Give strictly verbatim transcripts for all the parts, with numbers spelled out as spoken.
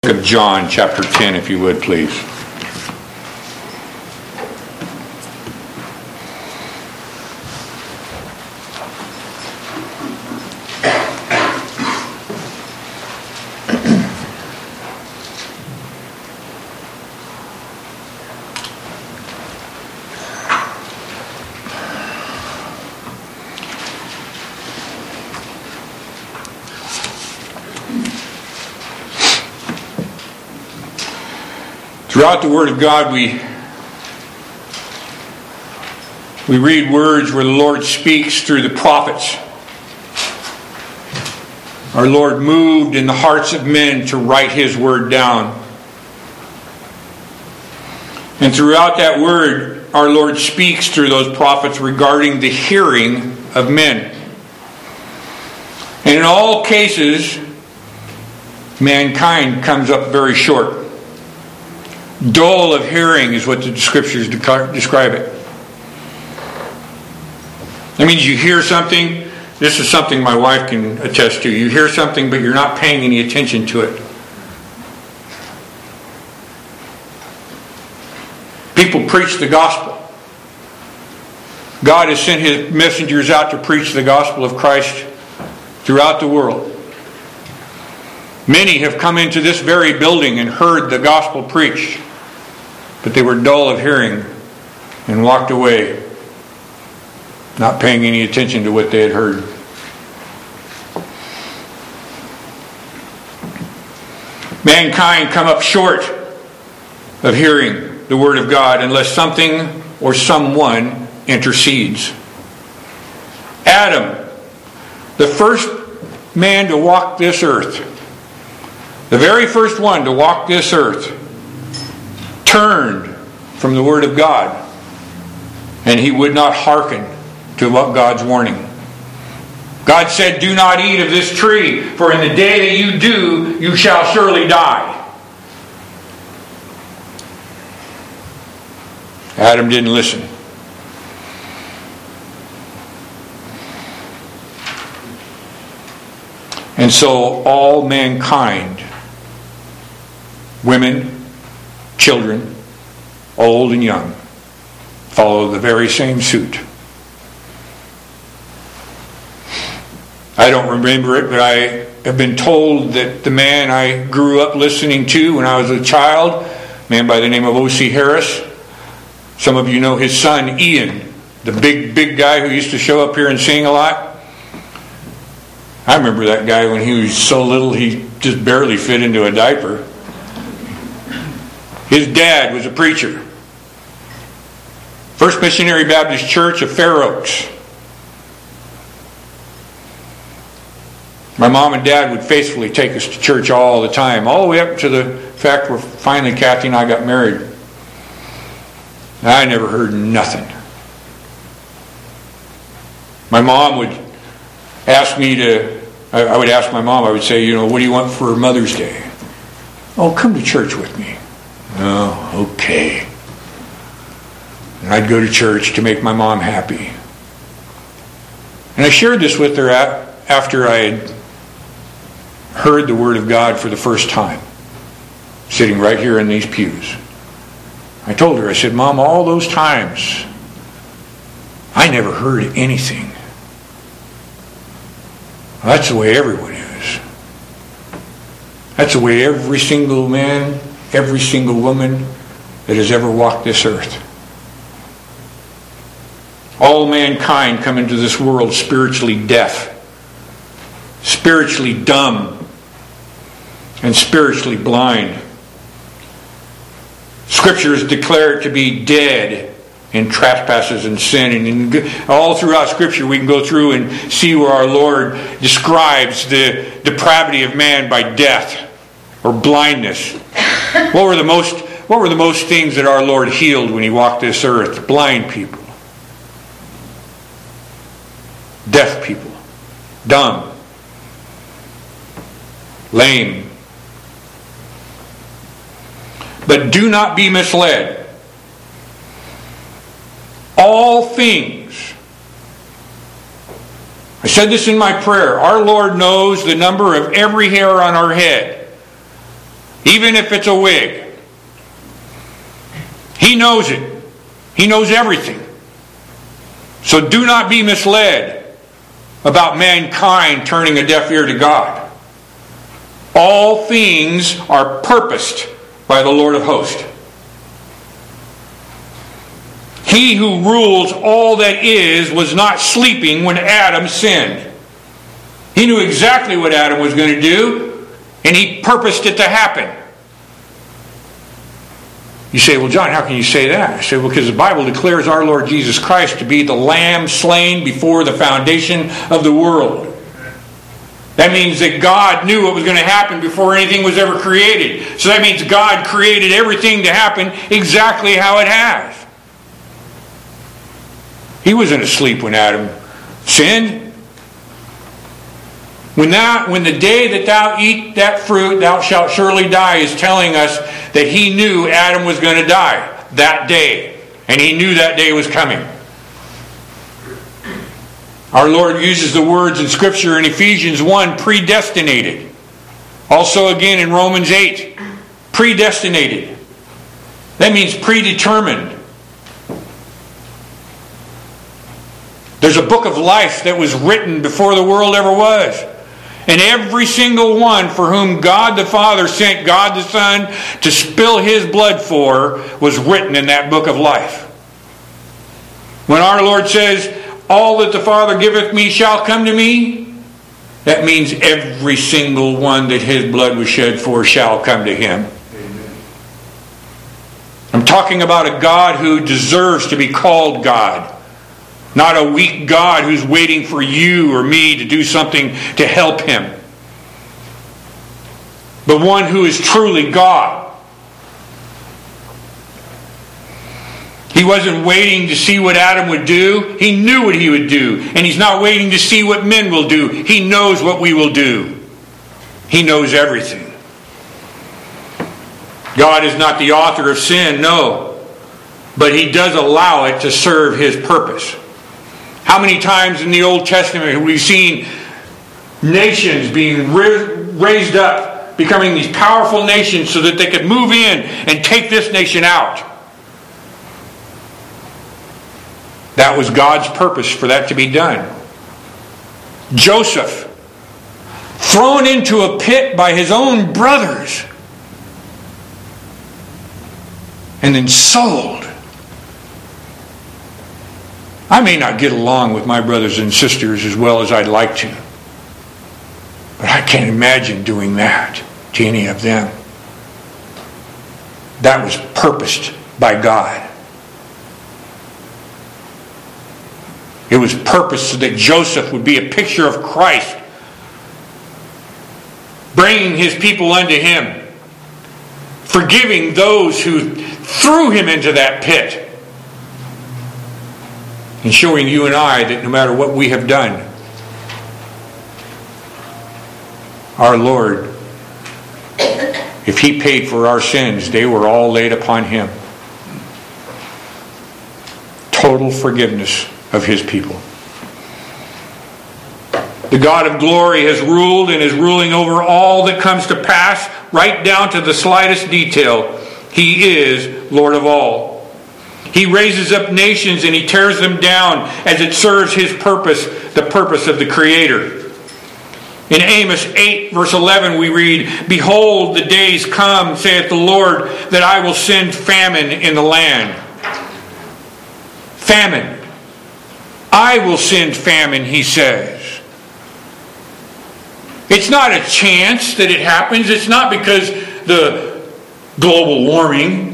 Of John chapter ten, if you would, please. Throughout the Word of God, we we read words where the Lord speaks through the prophets. Our Lord moved in the hearts of men to write His Word down. And throughout that Word, our Lord speaks through those prophets regarding the hearing of men. And in all cases, mankind comes up very short. Dull of hearing is what the Scriptures describe it. That means you hear something. This is something my wife can attest to. You hear something, but you're not paying any attention to it. People preach the gospel. God has sent His messengers out to preach the gospel of Christ throughout the world. Many have come into this very building and heard the gospel preached, but they were dull of hearing and walked away, not paying any attention to what they had heard. Mankind come up short of hearing the Word of God unless something or someone intercedes. Adam, the first man to walk this earth, the very first one to walk this earth, turned from the Word of God, and he would not hearken to God's warning. God said, "Do not eat of this tree, for in the day that you do, you shall surely die." Adam didn't listen. And so all mankind, women, children, old and young, follow the very same suit. I don't remember it, but I have been told that the man I grew up listening to when I was a child, a man by the name of O C Harris, some of you know his son Ian, the big, big guy who used to show up here and sing a lot. I remember that guy when he was so little he just barely fit into a diaper. His dad was a preacher. First Missionary Baptist Church of Fair Oaks. My mom and dad would faithfully take us to church all the time, all the way up to the fact where finally Kathy and I got married. And I never heard nothing. My mom would ask me to, I would ask my mom, I would say, you know, what do you want for Mother's Day? Oh, come to church with me. Oh, okay. And I'd go to church to make my mom happy. And I shared this with her after I had heard the Word of God for the first time, sitting right here in these pews. I told her, I said, "Mom, all those times, I never heard anything." Well, that's the way everyone is. That's the way every single man, every single woman that has ever walked this earth. All mankind come into this world spiritually deaf, spiritually dumb, and spiritually blind. Scriptures declare it to be dead in trespasses and sin. And in, all throughout Scripture we can go through and see where our Lord describes the depravity of man by death or blindness. What were the most what were the most things that our Lord healed when He walked this earth? Blind people, deaf people, dumb, lame. But do not be misled. All things. I said this in my prayer. Our Lord knows the number of every hair on our head. even if it's a wig. He knows it. He knows everything. So do not be misled about mankind turning a deaf ear to God. All things are purposed by the Lord of hosts. He who rules all that is was not sleeping when Adam sinned. He knew exactly what Adam was going to do, and he purposed it to happen. You say, well, John, how can you say that? I say, well, because the Bible declares our Lord Jesus Christ to be the Lamb slain before the foundation of the world. That means that God knew what was going to happen before anything was ever created. So that means God created everything to happen exactly how it has. He wasn't asleep when Adam sinned. When, that, when the day that thou eat that fruit, thou shalt surely die, is telling us that he knew Adam was going to die that day. And he knew that day was coming. Our Lord uses the words in Scripture in Ephesians one, predestinated. Also again in Romans eight, predestinated. That means predetermined. There's a book of life that was written before the world ever was. And every single one for whom God the Father sent God the Son to spill His blood for was written in that book of life. When our Lord says, all that the Father giveth me shall come to me, that means every single one that His blood was shed for shall come to Him. Amen. I'm talking about a God who deserves to be called God. Not a weak God who's waiting for you or me to do something to help Him. But one who is truly God. He wasn't waiting to see what Adam would do. He knew what he would do. And He's not waiting to see what men will do. He knows what we will do. He knows everything. God is not the author of sin, no. But He does allow it to serve His purpose. How many times in the Old Testament have we seen nations being raised up, becoming these powerful nations so that they could move in and take this nation out? That was God's purpose for that to be done. Joseph, thrown into a pit by his own brothers, and then sold. I may not get along with my brothers and sisters as well as I'd like to. But I can't imagine doing that to any of them. That was purposed by God. It was purposed so that Joseph would be a picture of Christ, bringing his people unto Him, forgiving those who threw him into that pit, and showing you and I that no matter what we have done, our Lord, if He paid for our sins, they were all laid upon Him. Total forgiveness of His people. The God of glory has ruled and is ruling over all that comes to pass, right down to the slightest detail. He is Lord of all. He raises up nations and He tears them down as it serves His purpose, the purpose of the Creator. In Amos eight verse eleven we read, behold, the days come, saith the Lord, that I will send famine in the land. Famine. I will send famine, He says. It's not a chance that it happens. It's not because the global warming.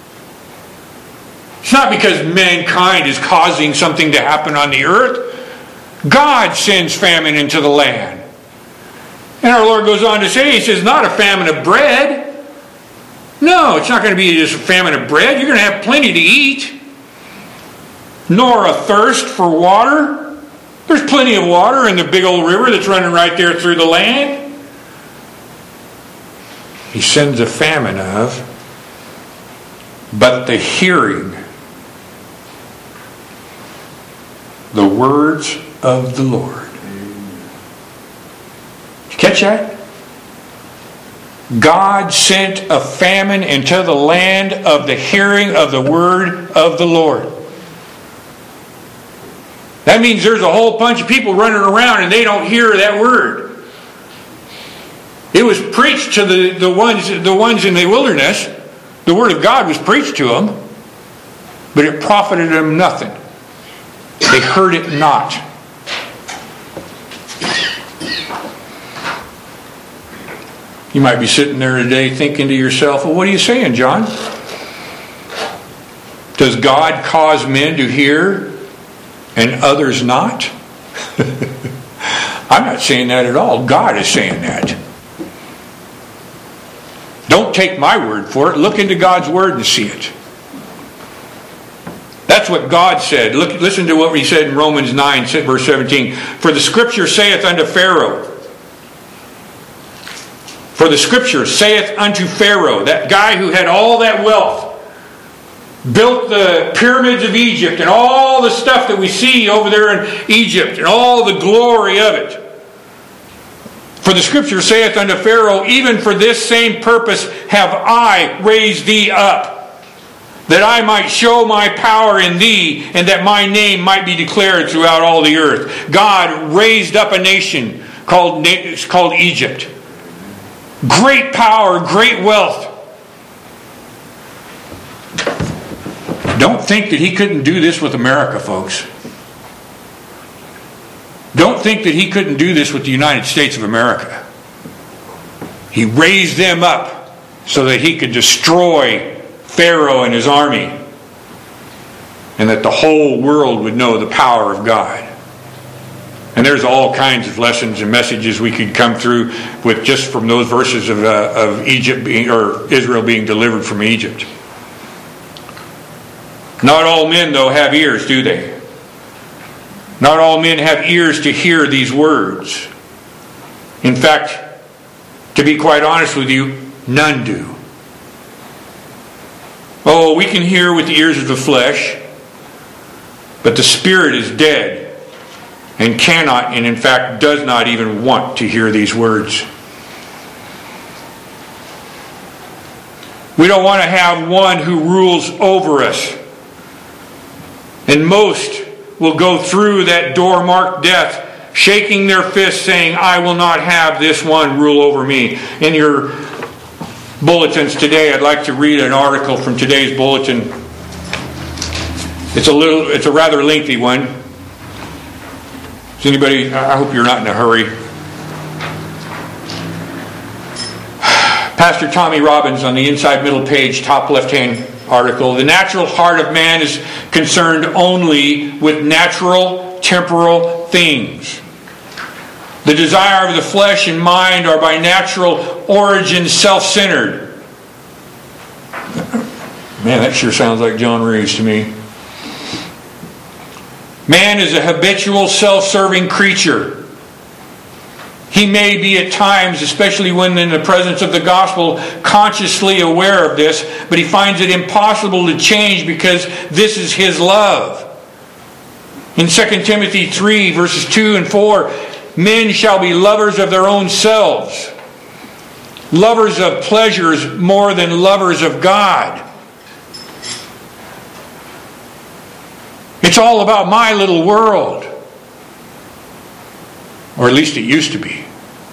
It's not because mankind is causing something to happen on the earth. God sends famine into the land. And our Lord goes on to say, He says, not a famine of bread. No, it's not going to be just a famine of bread. You're going to have plenty to eat. Nor a thirst for water. There's plenty of water in the big old river that's running right there through the land. He sends a famine of, but the hearing the words of the Lord. Did you catch that? God sent a famine into the land of the hearing of the word of the Lord. That means there's a whole bunch of people running around and they don't hear that word. It was preached to the, the ones the ones in the wilderness. The word of God was preached to them, but it profited them nothing. They heard it not. You might be sitting there today thinking to yourself, well, what are you saying, John? Does God cause men to hear and others not? I'm not saying that at all. God is saying that. Don't take my word for it. Look into God's word and see it. That's what God said. Look, listen to what he said in Romans nine, verse seventeen. For the scripture saith unto Pharaoh, For the scripture saith unto Pharaoh, that guy who had all that wealth, built the pyramids of Egypt and all the stuff that we see over there in Egypt and all the glory of it. For the scripture saith unto Pharaoh, even for this same purpose have I raised thee up, that I might show my power in thee, and that my name might be declared throughout all the earth. God raised up a nation called, called Egypt. Great power, great wealth. Don't think that he couldn't do this with America, folks. Don't think that he couldn't do this with the United States of America. He raised them up so that he could destroy Pharaoh and his army, and that the whole world would know the power of God. And there's all kinds of lessons and messages we could come through with just from those verses of, uh, of Egypt being, or Israel being delivered from Egypt. Not all men, though, have ears, do they? Not all men have ears to hear these words. In fact, to be quite honest with you, none do. Oh, we can hear with the ears of the flesh, but the spirit is dead and cannot, and in fact does not even want to hear these words. We don't want to have one who rules over us. And most will go through that door marked death, shaking their fists, saying, I will not have this one rule over me. In your bulletins today, I'd like to read an article from today's bulletin. It's a little, it's a rather lengthy one. Is anybody, I hope you're not in a hurry. Pastor Tommy Robbins on the inside middle page, top left-hand article. The natural heart of man is concerned only with natural, temporal things. The desire of the flesh and mind are by natural origin self-centered. Man, that sure sounds like John Reeves to me. Man is a habitual self-serving creature. He may be at times, especially when in the presence of the gospel, consciously aware of this, but he finds it impossible to change because this is his love. In Second Timothy three, verses two and four, men shall be lovers of their own selves, lovers of pleasures more than lovers of God. It's all about my little world. Or at least it used to be.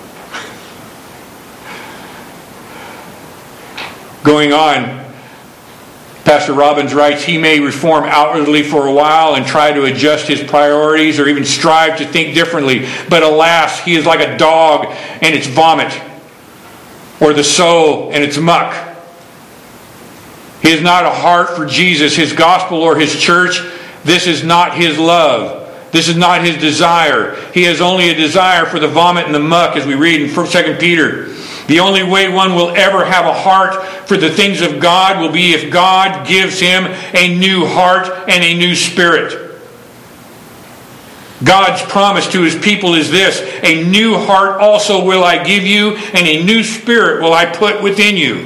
Going on, Pastor Robbins writes, he may reform outwardly for a while and try to adjust his priorities or even strive to think differently. But alas, he is like a dog and its vomit, or the sow and its muck. He has not a heart for Jesus, his gospel, or his church. This is not his love. This is not his desire. He has only a desire for the vomit and the muck, as we read in Second Peter. The only way one will ever have a heart for the things of God will be if God gives him a new heart and a new spirit. God's promise to his people is this: a new heart also will I give you, and a new spirit will I put within you.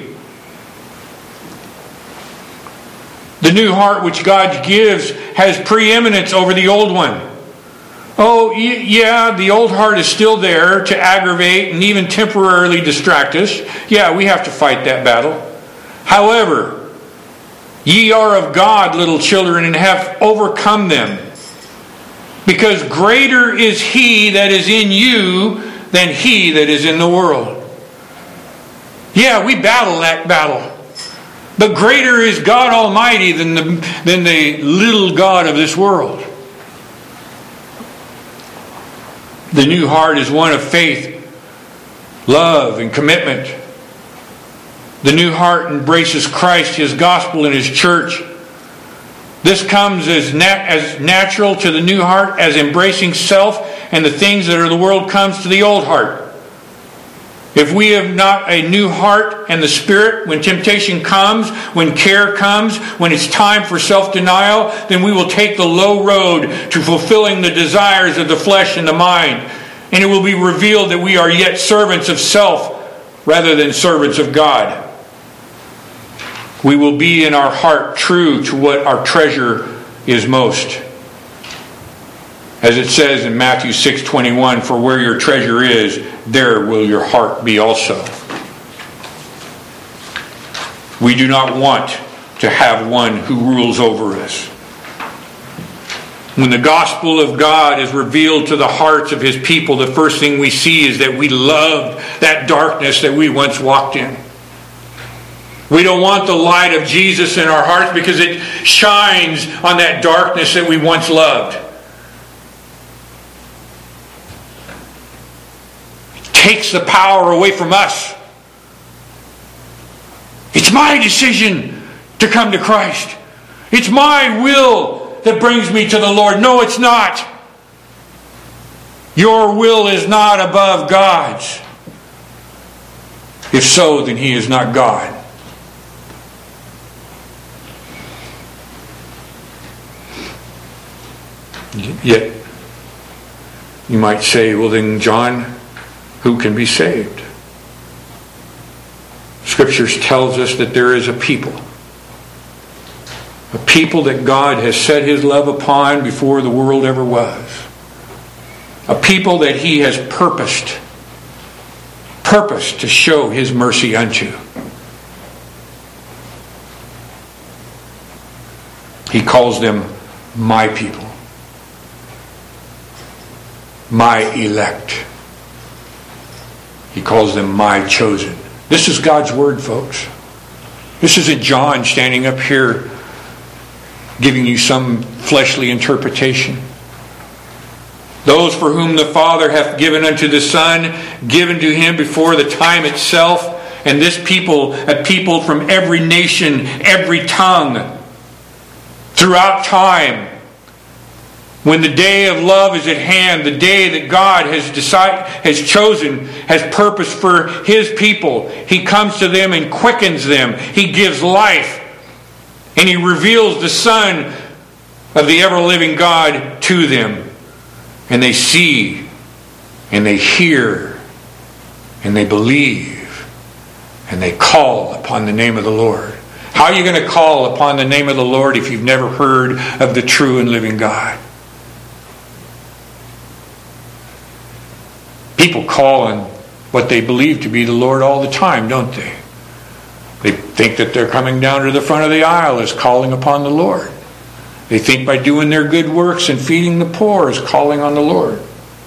The new heart which God gives has preeminence over the old one. Oh, yeah, the old heart is still there to aggravate and even temporarily distract us. Yeah, we have to fight that battle. However, ye are of God, little children, and have overcome them. Because greater is He that is in you than he that is in the world. Yeah, we battle that battle. But greater is God Almighty than the, than the little God of this world. The new heart is one of faith, love, and commitment. The new heart embraces Christ, His gospel, and His church. This comes as, nat- as natural to the new heart as embracing self and the things that are the world comes to the old heart. If we have not a new heart and the Spirit, when temptation comes, when care comes, when it's time for self-denial, then we will take the low road to fulfilling the desires of the flesh and the mind. And it will be revealed that we are yet servants of self rather than servants of God. We will be in our heart true to what our treasure is most. As it says in Matthew six twenty-one, for where your treasure is, there will your heart be also. We do not want to have one who rules over us. When the gospel of God is revealed to the hearts of His people, the first thing we see is that we loved that darkness that we once walked in. We don't want the light of Jesus in our hearts because it shines on that darkness that we once loved. Takes the power away from us. It's my decision to come to Christ. It's my will that brings me to the Lord. No, it's not. Your will is not above God's. If so, then He is not God. Yet, you might say, well then, John, who can be saved? Scriptures tells us that there is a people. A people that God has set His love upon before the world ever was. A people that He has purposed, purposed to show His mercy unto. He calls them my people. My elect. He calls them my chosen. This is God's word, folks. This isn't John standing up here giving you some fleshly interpretation. Those for whom the Father hath given unto the Son, given to Him before the time itself, and this people, a people from every nation, every tongue, throughout time. When the day of love is at hand, the day that God has decided, has chosen, has purposed for His people, He comes to them and quickens them. He gives life. And He reveals the Son of the ever-living God to them. And they see, and they hear, and they believe, and they call upon the name of the Lord. How are you going to call upon the name of the Lord if you've never heard of the true and living God? People call on what they believe to be the Lord all the time, don't they? They think that they're coming down to the front of the aisle as calling upon the Lord. They think by doing their good works and feeding the poor is calling on the Lord.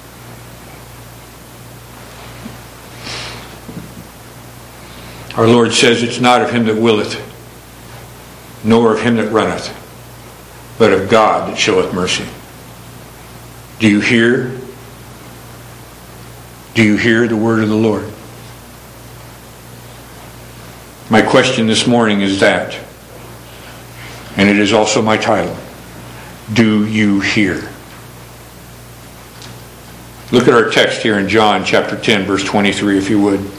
Our Lord says it's not of him that willeth, nor of him that runneth, but of God that showeth mercy. Do you hear? Do you hear the word of the Lord? My question this morning is that, and it is also my title. Do you hear? Look at our text here in John chapter ten, verse twenty-three, if you would.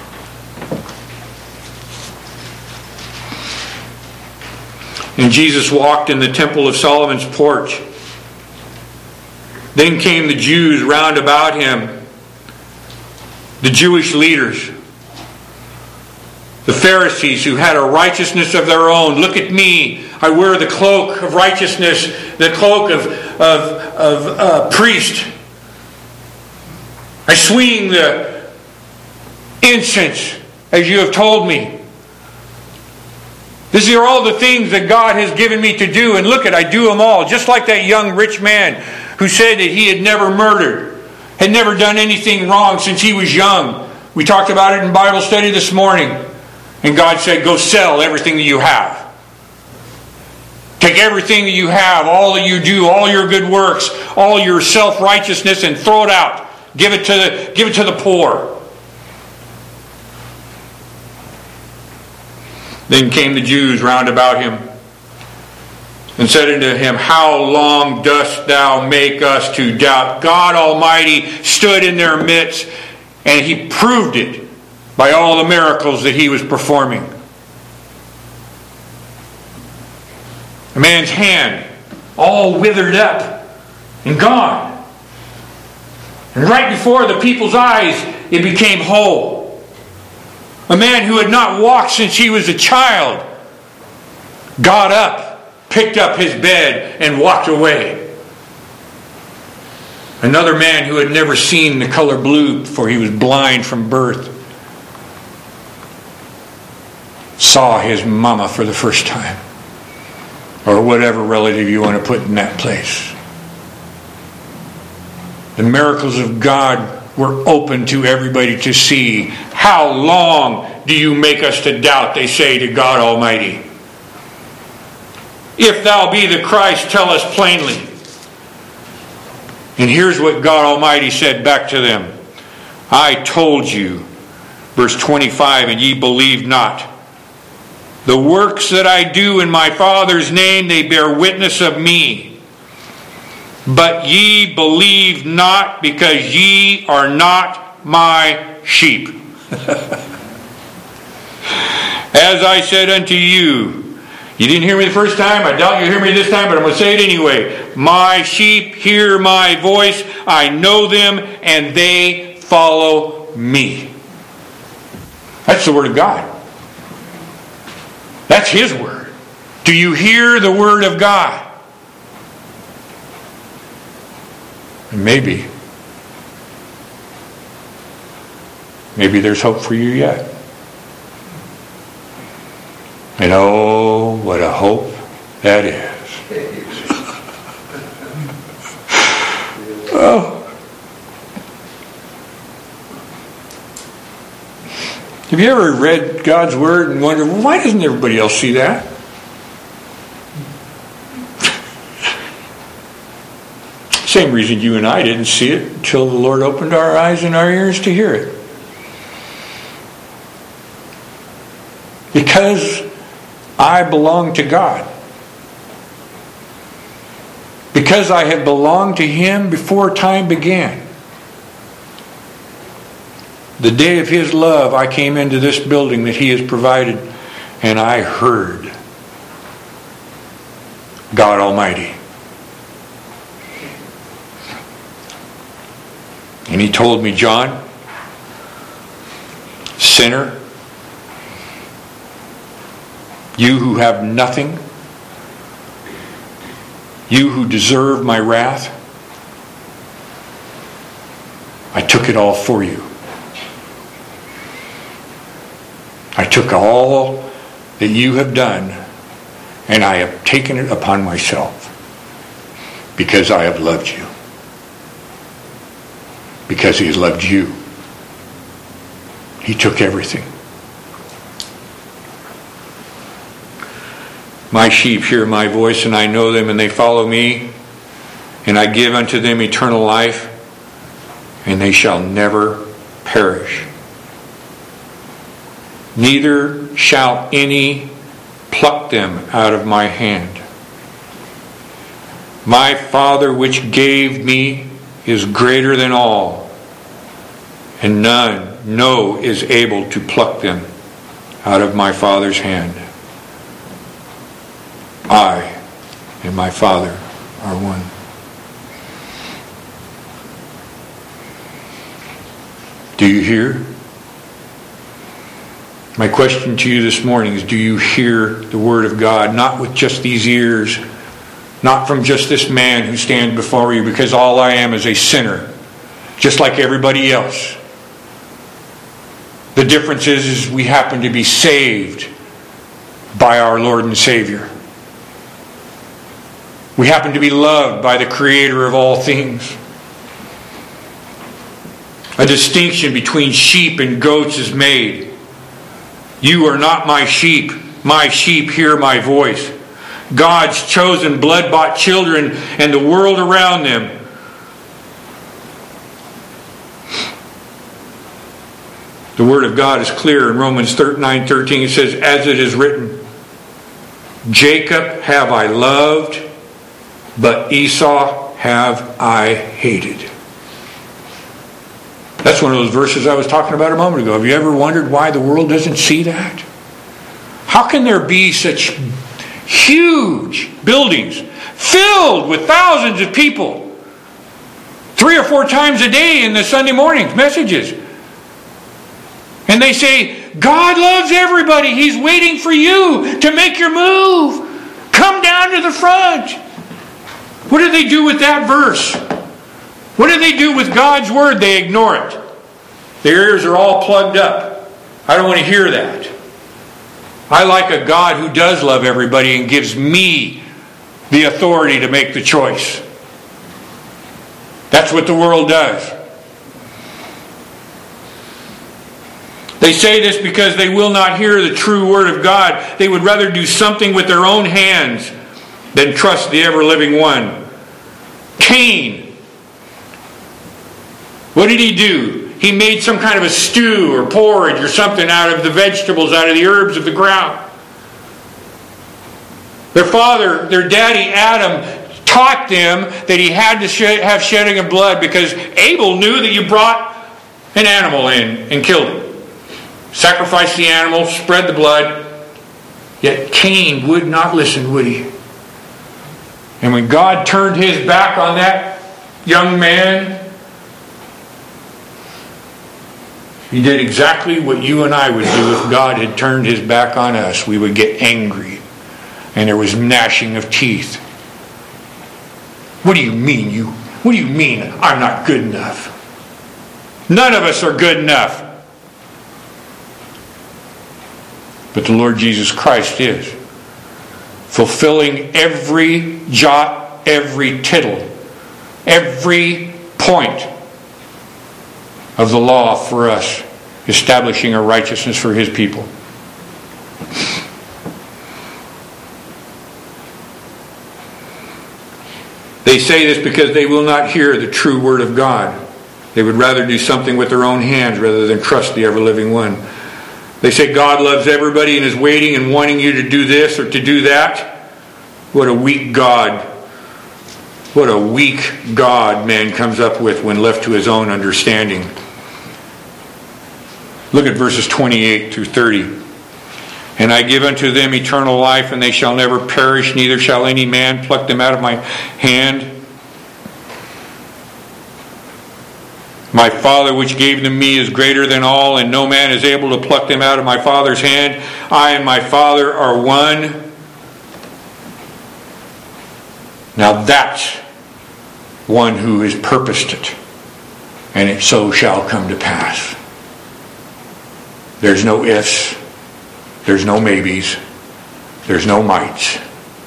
And Jesus walked in the temple of Solomon's porch. Then came the Jews round about him, the Jewish leaders, The Pharisees, who had a righteousness of their own. Look at me. I wear the cloak of righteousness, the cloak of, of, of uh, priest. I swing the incense as you have told me. These are all the things that God has given me to do. And look at, I do them all. Just like that young rich man who said that he had never murdered, had never done anything wrong since he was young. We talked about it in Bible study this morning. And God said, go sell everything that you have. Take everything that you have, all that you do, all your good works, all your self-righteousness, and throw it out. Give it to the, give it to the poor. Then came the Jews round about him and said unto him, how long dost thou make us to doubt? God Almighty stood in their midst, and He proved it by all the miracles that He was performing. A man's hand all withered up and gone. And right before the people's eyes, it became whole. A man who had not walked since he was a child got up, picked up his bed, and walked away. Another man who had never seen the color blue, for he was blind from birth, saw his mama for the first time. Or whatever relative you want to put in that place. The miracles of God were open to everybody to see. How long do you make us to doubt, they say to God Almighty. If thou be the Christ, tell us plainly. And here's what God Almighty said back to them. I told you, verse twenty-five, and ye believe not. The works that I do in my Father's name, they bear witness of me. But ye believe not, because ye are not my sheep. As I said unto you, you didn't hear me the first time, I doubt you hear me this time, but I'm going to say it anyway. My sheep hear my voice, I know them, and they follow me. That's the Word of God. That's His Word. Do you hear the Word of God? And maybe, maybe there's hope for you yet. And oh, what a hope that is. Oh. Have you ever read God's Word and wondered, well, why doesn't everybody else see that? Same reason you and I didn't see it until the Lord opened our eyes and our ears to hear it. Because I belong to God. Because I have belonged to Him before time began. The day of His love, I came into this building that He has provided, and I heard God Almighty. And He told me, John, sinner, you who have nothing, you who deserve my wrath, I took it all for you. I took all that you have done, and I have taken it upon myself because I have loved you. Because He has loved you. He took everything. My sheep hear my voice, and I know them, and they follow me, and I give unto them eternal life, and they shall never perish. Neither shall any pluck them out of my hand. My Father which gave me is greater than all, and none, no, is able to pluck them out of my Father's hand. I and my Father are one. Do you hear? My question to you this morning is, do you hear the Word of God? Not with just these ears, not from just this man who stands before you, because all I am is a sinner, just like everybody else. The difference is, is we happen to be saved by our Lord and Savior. We happen to be loved by the Creator of all things. A distinction between sheep and goats is made. You are not my sheep. My sheep hear my voice. God's chosen blood-bought children and the world around them. The Word of God is clear in Romans nine thirteen. It says, as it is written, Jacob have I loved, but Esau have I hated. That's one of those verses I was talking about a moment ago. Have you ever wondered why the world doesn't see that? How can there be such huge buildings filled with thousands of people three or four times a day in the Sunday morning messages? And they say, God loves everybody. He's waiting for you to make your move. Come down to the front. What do they do with that verse? What do they do with God's Word? They ignore it. Their ears are all plugged up. I don't want to hear that. I like a God who does love everybody and gives me the authority to make the choice. That's what the world does. They say this because they will not hear the true Word of God. They would rather do something with their own hands than trust the ever-living one. Cain. What did he do? He made some kind of a stew or porridge or something out of the vegetables, out of the herbs of the ground. Their father, their daddy Adam, taught them that he had to shed, have shedding of blood, because Abel knew that you brought an animal in and killed it. Sacrificed the animal, spread the blood. Yet Cain would not listen, would he? And when God turned His back on that young man, He did exactly what you and I would do if God had turned His back on us. We would get angry. And there was gnashing of teeth. What do you mean you? What do you mean I'm not good enough? None of us are good enough. But the Lord Jesus Christ is. Fulfilling every jot, every tittle, every point of the law for us, establishing a righteousness for His people. They say this because they will not hear the true Word of God. They would rather do something with their own hands rather than trust the ever-living one. They say God loves everybody and is waiting and wanting you to do this or to do that. What a weak God. What a weak God man comes up with when left to his own understanding. Look at verses twenty-eight through thirty. And I give unto them eternal life, and they shall never perish, neither shall any man pluck them out of my hand. My Father which gave them me is greater than all, and no man is able to pluck them out of my Father's hand. I and my Father are one. Now that's one who has purposed it, and it so shall come to pass. There's no ifs. There's no maybes. There's no mights.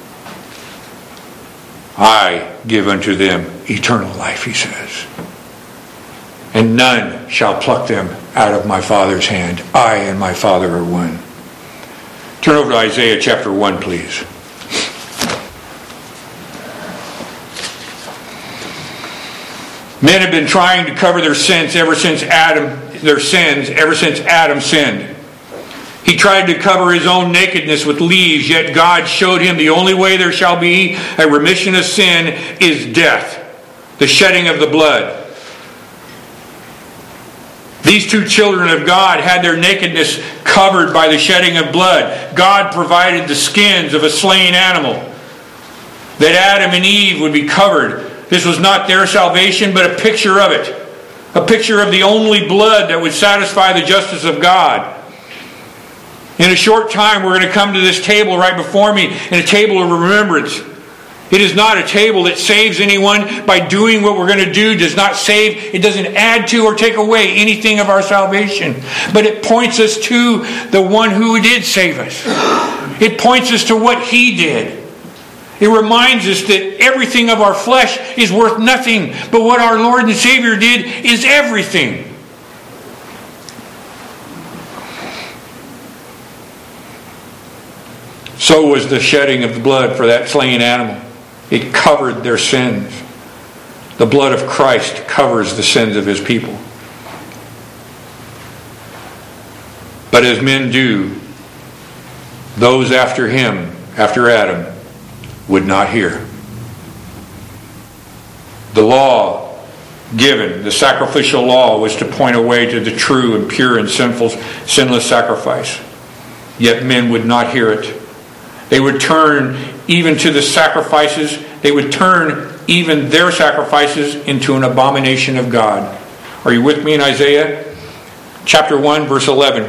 I give unto them eternal life, He says. And none shall pluck them out of my Father's hand. I and my Father are one. Turn over to Isaiah chapter one, please. Men have been trying to cover their sins ever since Adam, their sins ever since Adam sinned. He tried to cover his own nakedness with leaves, yet God showed him the only way there shall be a remission of sin is death, the shedding of the blood. These two children of God had their nakedness covered by the shedding of blood. God provided the skins of a slain animal, that Adam and Eve would be covered. This was not their salvation, but a picture of it. A picture of the only blood that would satisfy the justice of God. In a short time, we're going to come to this table right before me, and a table of remembrance. It is not a table that saves anyone. By doing what we're going to do does not save. It doesn't add to or take away anything of our salvation. But it points us to the one who did save us. It points us to what He did. It reminds us that everything of our flesh is worth nothing, but what our Lord and Savior did is everything. So was the shedding of the blood for that slain animal. It covered their sins. The blood of Christ covers the sins of His people. But as men do, those after Him, after Adam, would not hear. The law given, the sacrificial law, was to point away to the true and pure and sinful, sinless sacrifice. Yet men would not hear it. They would turn even to the sacrifices, they would turn even their sacrifices into an abomination of God. Are you with me in Isaiah chapter one, verse eleven?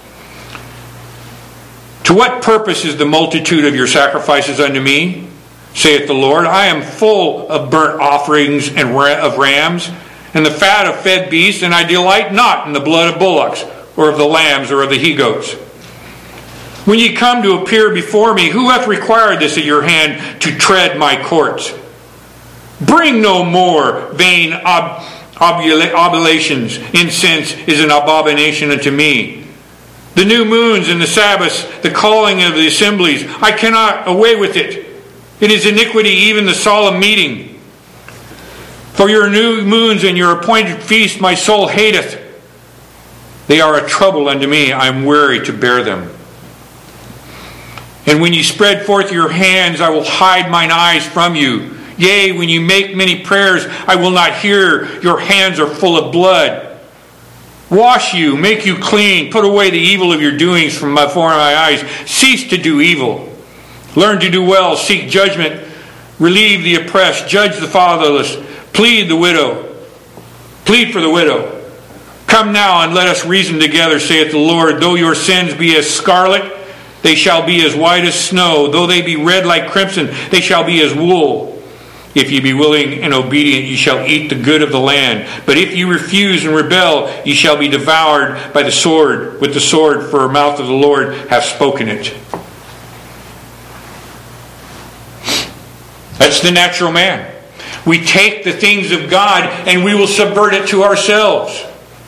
To what purpose is the multitude of your sacrifices unto me, saith the Lord? I am full of burnt offerings and of rams, and the fat of fed beasts, and I delight not in the blood of bullocks, or of the lambs, or of the he-goats. When ye come to appear before me, who hath required this at your hand to tread my courts? Bring no more vain ob- obula- oblations. Incense is an abomination unto me. The new moons and the Sabbaths, the calling of the assemblies, I cannot away with it. It is iniquity, even the solemn meeting. For your new moons and your appointed feast my soul hateth. They are a trouble unto me. I am weary to bear them. And when ye spread forth your hands, I will hide mine eyes from you. Yea, when you make many prayers, I will not hear. Your hands are full of blood. Wash you, make you clean. Put away the evil of your doings from before my eyes. Cease to do evil. Learn to do well. Seek judgment. Relieve the oppressed. Judge the fatherless. Plead the widow. Plead for the widow. Come now and let us reason together, saith the Lord. Though your sins be as scarlet, they shall be as white as snow. Though they be red like crimson, they shall be as wool. If ye be willing and obedient, ye shall eat the good of the land. But if ye refuse and rebel, ye shall be devoured by the sword, with the sword, for the mouth of the Lord hath spoken it. That's the natural man. We take the things of God and we will subvert it to ourselves.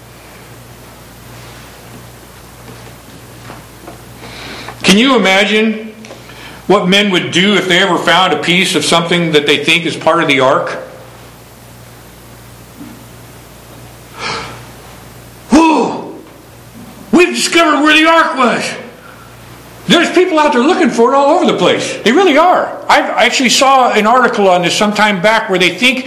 Can you imagine what men would do if they ever found a piece of something that they think is part of the ark? Whoa! We've discovered where the ark was. There's people out there looking for it all over the place. They really are. I actually saw an article on this some time back where they think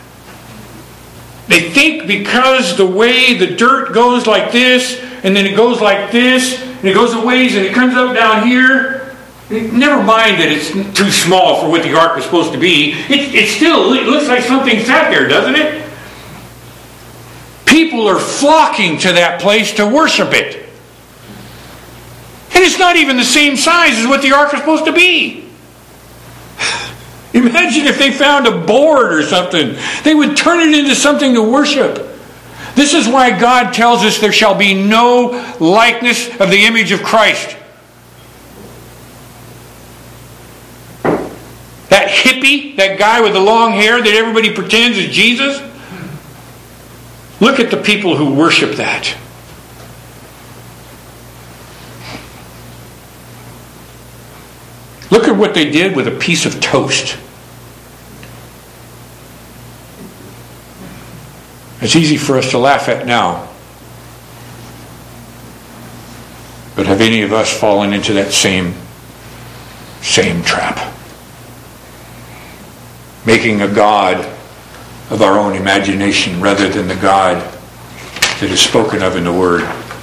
they think because the way the dirt goes like this, and then it goes like this, and it goes a ways, and it comes up down here. Never mind that it's too small for what the ark was supposed to be. It, it still it looks like something sat there, doesn't it? People are flocking to that place to worship it. And it's not even the same size as what the ark is supposed to be. Imagine if they found a board or something. They would turn it into something to worship. This is why God tells us there shall be no likeness of the image of Christ. That hippie, that guy with the long hair that everybody pretends is Jesus. Look at the people who worship that. Look at what they did with a piece of toast. It's easy for us to laugh at now. But have any of us fallen into that same, same trap? Making a God of our own imagination rather than the God that is spoken of in the Word.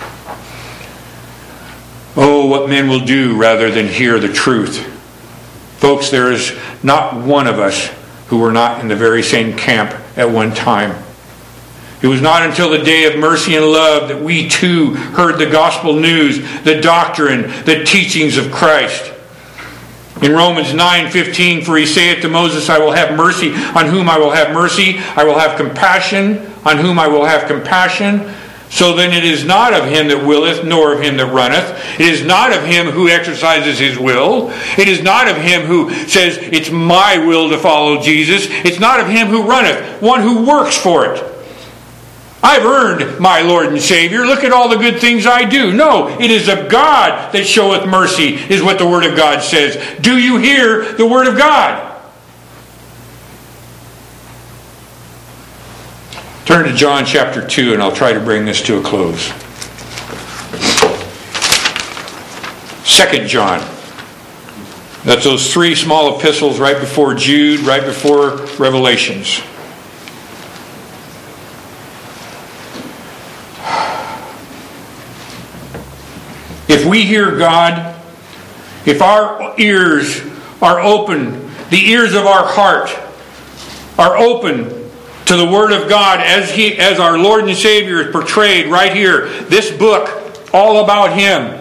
Oh, what men will do rather than hear the truth. Folks, there is not one of us who were not in the very same camp at one time. It was not until the day of mercy and love that we too heard the gospel news, the doctrine, the teachings of Christ. In Romans nine fifteen, for he saith to Moses, I will have mercy on whom I will have mercy. I will have compassion on whom I will have compassion. So then it is not of him that willeth, nor of him that runneth. It is not of him who exercises his will. It is not of him who says, it's my will to follow Jesus. It's not of him who runneth, one who works for it. I've earned my Lord and Savior. Look at all the good things I do. No, it is of God that showeth mercy, is what the Word of God says. Do you hear the Word of God? Turn to John chapter two, and I'll try to bring this to a close. Second John. That's those three small epistles right before Jude, right before Revelations. If we hear God, if our ears are open, the ears of our heart are open to the Word of God as He, as our Lord and Savior is portrayed right here, this book, all about Him.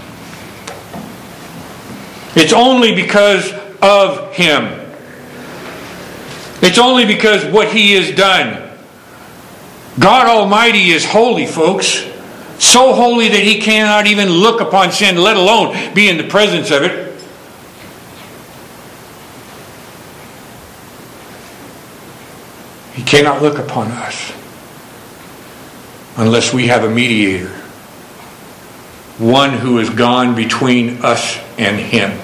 It's only because of Him. It's only because what He has done. God Almighty is holy, folks. So holy that He cannot even look upon sin, let alone be in the presence of it. He cannot look upon us unless we have a mediator. One who has gone between us and Him.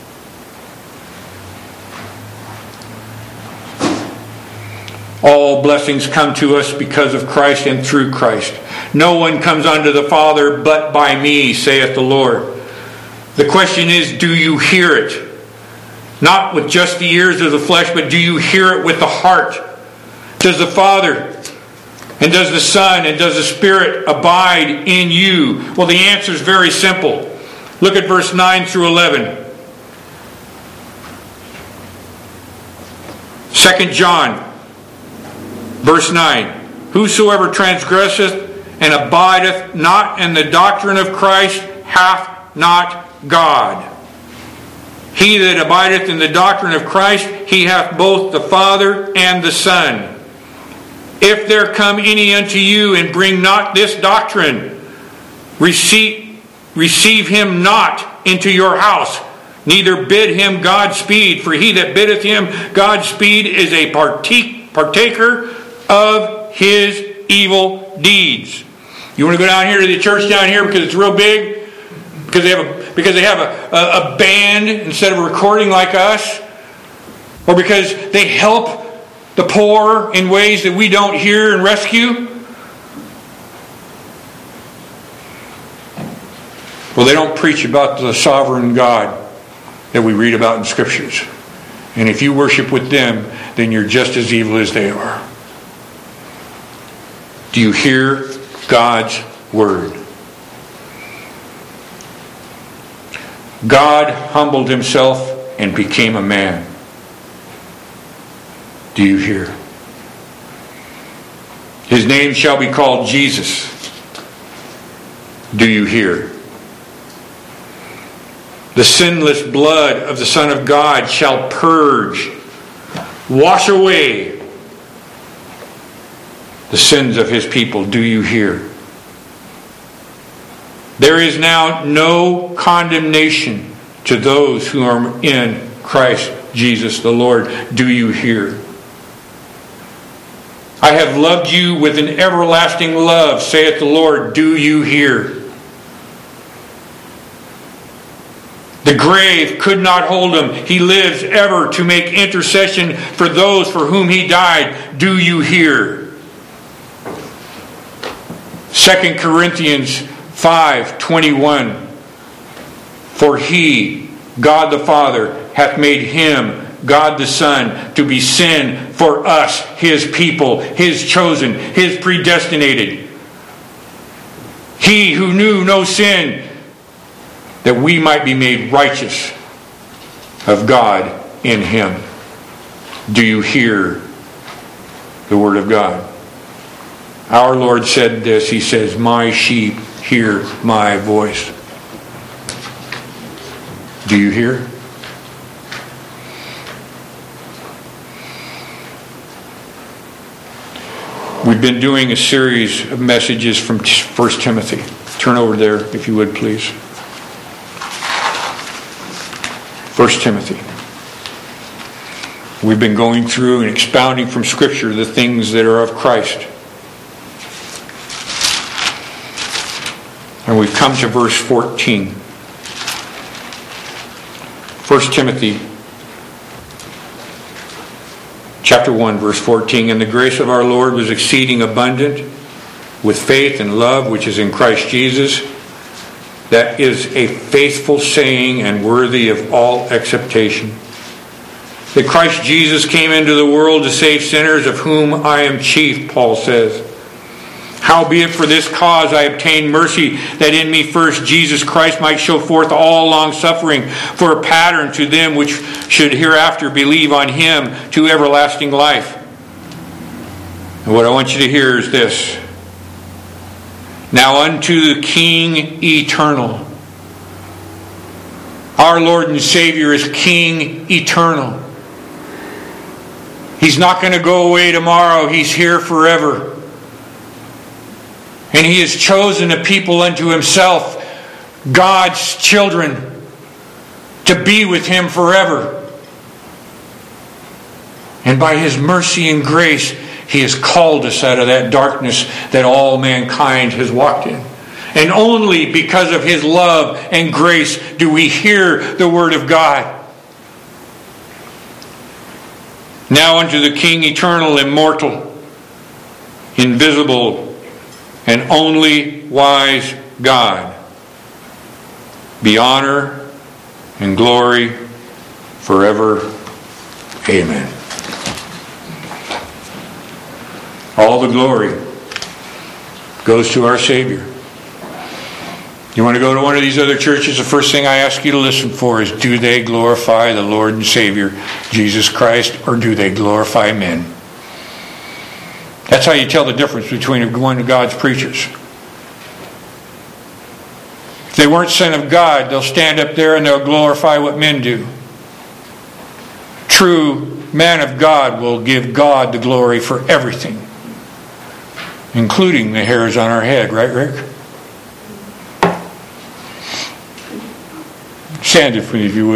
All blessings come to us because of Christ and through Christ. No one comes unto the Father but by me, saith the Lord. The question is, do you hear it? Not with just the ears of the flesh, but do you hear it with the heart? Does the Father and does the Son and does the Spirit abide in you? Well, the answer is very simple. Look at verse nine through eleven. Second John, verse nine. Whosoever transgresseth and abideth not in the doctrine of Christ hath not God. He that abideth in the doctrine of Christ, he hath both the Father and the Son. If there come any unto you and bring not this doctrine, receive, receive him not into your house, neither bid him Godspeed. For he that biddeth him Godspeed is a partake, partaker of his evil deeds. You want to go down here to the church down here because it's real big? Because they have a, because they have a, a, a band instead of a recording like us? Or because they help the poor in ways that we don't hear and rescue? Well, they don't preach about the sovereign God that we read about in Scriptures. And if you worship with them, then you're just as evil as they are. Do you hear God's Word? God humbled Himself and became a man. Do you hear? His name shall be called Jesus. Do you hear? The sinless blood of the Son of God shall purge, wash away the sins of His people. Do you hear? There is now no condemnation to those who are in Christ Jesus the Lord. Do you hear? I have loved you with an everlasting love, saith the Lord. Do you hear? The grave could not hold Him. He lives ever to make intercession for those for whom He died. Do you hear? Second Corinthians five twenty-one. For He, God the Father, hath made Him, God the Son, to be sin for us, His people, His chosen, His predestinated. He who knew no sin, that we might be made righteous of God in Him. Do you hear the Word of God? Our Lord said this. He says, "My sheep hear my voice." Do you hear? We've been doing a series of messages from First Timothy. Turn over there, if you would, please. First Timothy. We've been going through and expounding from Scripture the things that are of Christ. And we've come to verse fourteen. First Timothy chapter one, verse fourteen. "And the grace of our Lord was exceeding abundant with faith and love which is in Christ Jesus. That is a faithful saying and worthy of all acceptation. That Christ Jesus came into the world to save sinners, of whom I am chief," Paul says. "Howbeit for this cause I obtained mercy, that in me first Jesus Christ might show forth all long suffering for a pattern to them which should hereafter believe on him to everlasting life." And what I want you to hear is this. "Now unto the King eternal." Our Lord and Savior is King eternal. He's not going to go away tomorrow. He's here forever. And He has chosen a people unto Himself, God's children, to be with Him forever. And by His mercy and grace, He has called us out of that darkness that all mankind has walked in. And only because of His love and grace do we hear the Word of God. "Now unto the King eternal, immortal, invisible, and only wise God, be honor and glory forever. Amen." All the glory goes to our Savior. You want to go to one of these other churches, the first thing I ask you to listen for is, do they glorify the Lord and Savior, Jesus Christ, or do they glorify men? That's how you tell the difference between one of God's preachers. If they weren't sent of God, they'll stand up there and they'll glorify what men do. True man of God will give God the glory for everything, including the hairs on our head. Right, Rick? Stand if you would.